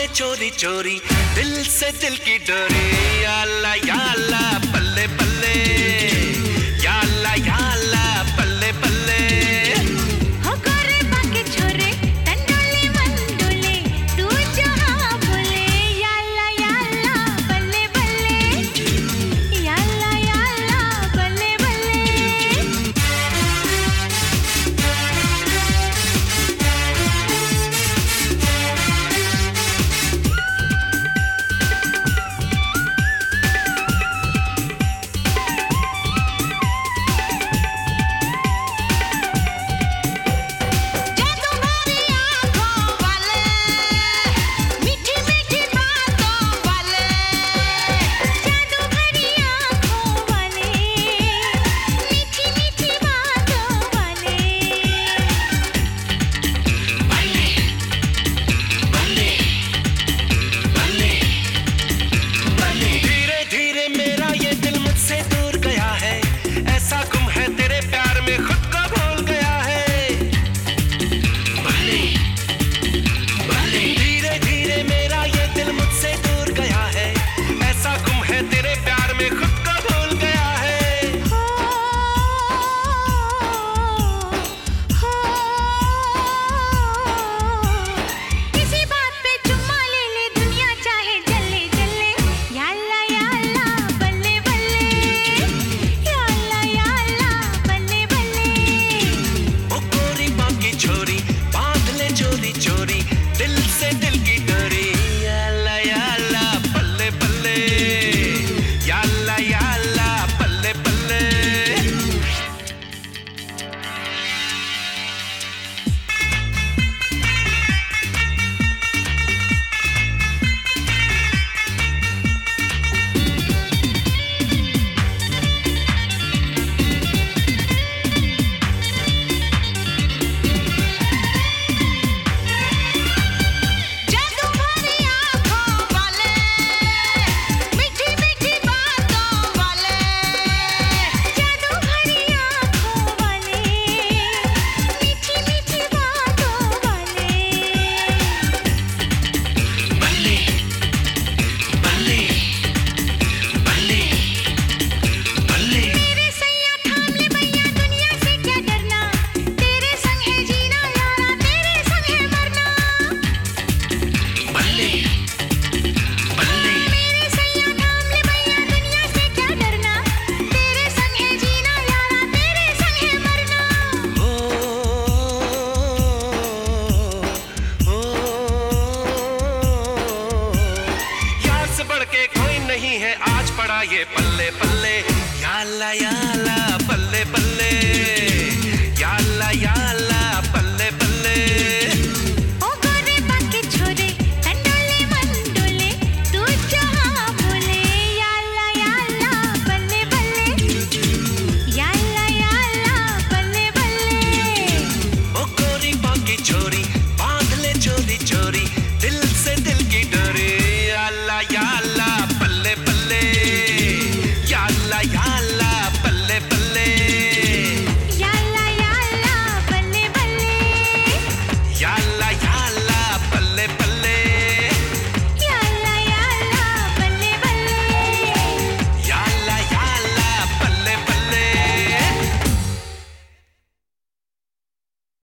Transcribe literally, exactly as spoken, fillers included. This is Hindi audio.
चोरी चोरी दिल से दिल की डोरी। या अल्लाह या अल्लाह बल्ले बल्ले, या अल्लाह या अल्लाह बल्ले बल्ले। हो गोरे बाके छोरे तंडोले मंडोले तू जहां बोले। या अल्लाह या अल्लाह बल्ले बल्ले, या अल्लाह या अल्लाह बल्ले बल्ले। नहीं है आज पड़ा ये पल्ले पल्ले। या अल्लाह या अल्लाह बल्ले बल्ले।